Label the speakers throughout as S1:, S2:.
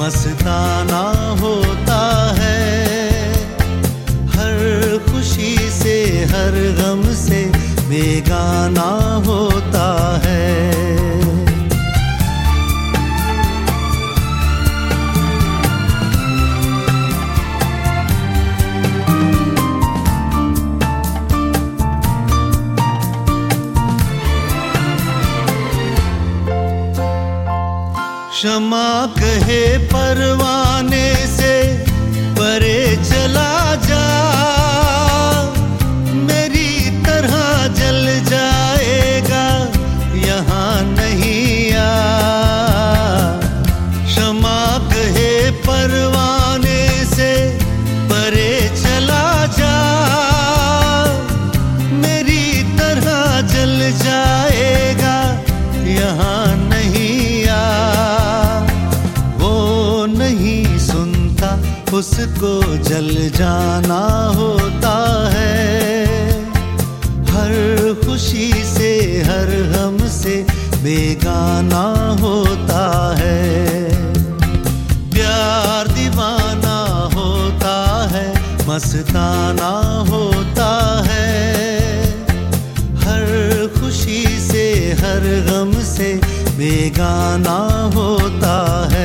S1: मस्ताना होता है। हर खुशी से हर गम से बेगाना होता है। क्षमा कहे परवाने से परे चला जा, मेरी तरह जल जाएगा यहाँ नहीं आ। क्षमा कहे परवाने से परे चला जा, मेरी तरह जल जाएगा यहाँ नहीं आ। उसको जल जाना होता है। हर खुशी से हर गम से बेगाना होता है। प्यार दीवाना होता है, मस्ताना होता है। हर खुशी से हर गम से बेगाना होता है।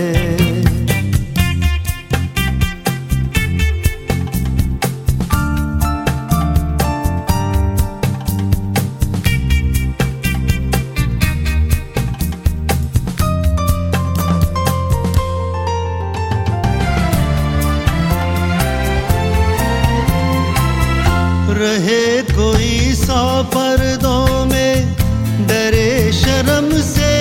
S1: रहे कोई 100 पर्दों में डरे शर्म से,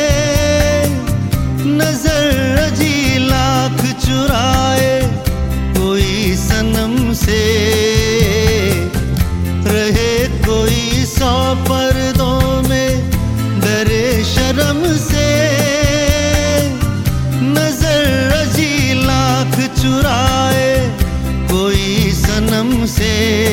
S1: नजर अजी लाख चुराए कोई सनम से। रहे कोई 100 पर्दों में डरे शर्म से, नजर अजी लाख चुराए कोई सनम से।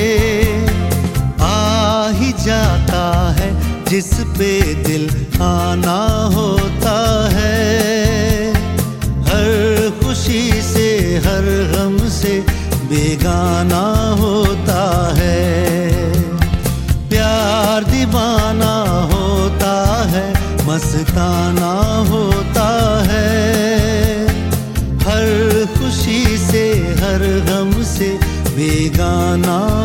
S1: जाता है जिस पे दिल आना होता है। हर खुशी से हर गम से बेगाना होता है। प्यार दीवाना होता है, मस्ताना होता है। हर खुशी से हर गम से बेगाना